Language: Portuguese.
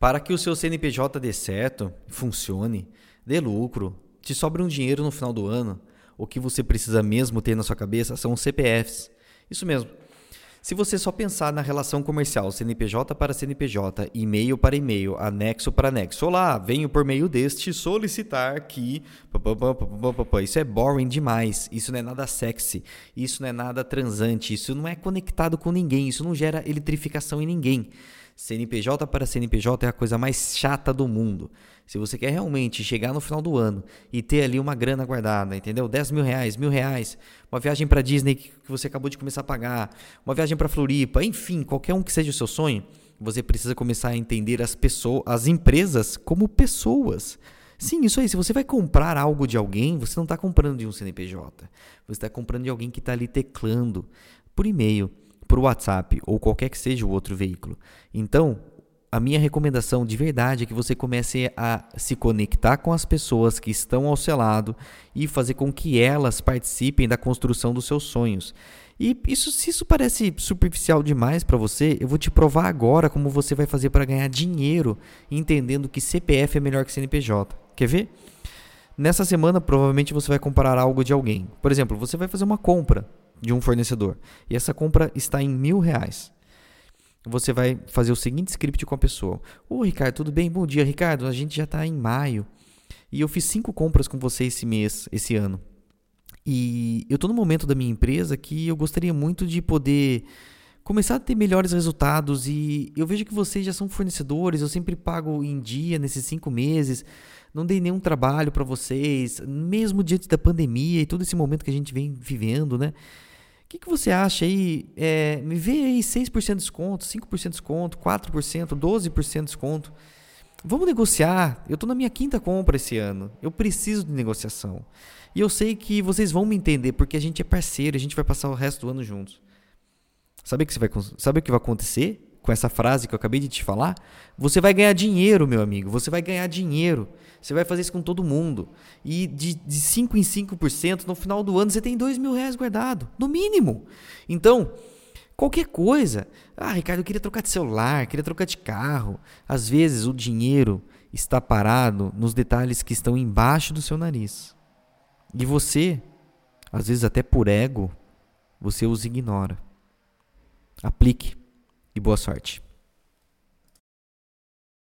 Para que o seu CNPJ dê certo, funcione, dê lucro, te sobre um dinheiro no final do ano, o que você precisa mesmo ter na sua cabeça são os CPFs. Isso mesmo. Se você só pensar na relação comercial CNPJ para CNPJ, e-mail para e-mail, anexo para anexo, olá, venho por meio deste solicitar que... Isso é boring demais, isso não é nada sexy, isso não é nada transante, isso não é conectado com ninguém, isso não gera eletrificação em ninguém. CNPJ para CNPJ é a coisa mais chata do mundo. Se você quer realmente chegar no final do ano e ter ali uma grana guardada, entendeu? 10 mil reais, R$ 1.000, uma viagem para Disney que você acabou de começar a pagar, uma viagem para Floripa, enfim, qualquer um que seja o seu sonho, você precisa começar a entender as pessoas, as empresas como pessoas. Sim, isso aí. Se você vai comprar algo de alguém, você não está comprando de um CNPJ. Você está comprando de alguém que está ali teclando por e-mail, por WhatsApp ou qualquer que seja o outro veículo. Então, a minha recomendação de verdade é que você comece a se conectar com as pessoas que estão ao seu lado e fazer com que elas participem da construção dos seus sonhos. E se isso parece superficial demais para você, eu vou te provar agora como você vai fazer para ganhar dinheiro entendendo que CPF é melhor que CNPJ. Quer ver? Nessa semana, provavelmente você vai comprar algo de alguém. Por exemplo, você vai fazer uma compra de um fornecedor e essa compra está em R$ 1.000. Você vai fazer o seguinte script com a pessoa. Ô, Ricardo, tudo bem? Bom dia, Ricardo. A gente já está em maio e eu fiz 5 compras com você esse ano. E eu estou no momento da minha empresa que eu gostaria muito de poder começar a ter melhores resultados e eu vejo que vocês já são fornecedores, eu sempre pago em dia nesses 5 meses, não dei nenhum trabalho para vocês, mesmo diante da pandemia e todo esse momento que a gente vem vivendo, né? O que você acha aí? Me vê aí 6% de desconto, 5% de desconto, 4%, 12% de desconto. Vamos negociar. Eu estou na minha 5ª compra esse ano. Eu preciso de negociação. E eu sei que vocês vão me entender, porque a gente é parceiro, a gente vai passar o resto do ano juntos. Sabe o que vai acontecer com essa frase que eu acabei de te falar? Você vai ganhar dinheiro, meu amigo. Você vai ganhar dinheiro. Você vai fazer isso com todo mundo. E de 5 em 5%, no final do ano, você tem R$ 2.000 guardado. No mínimo. Então, qualquer coisa. Ah, Ricardo, eu queria trocar de celular, queria trocar de carro. Às vezes, o dinheiro está parado nos detalhes que estão embaixo do seu nariz. E você, às vezes até por ego, você os ignora. Aplique e boa sorte.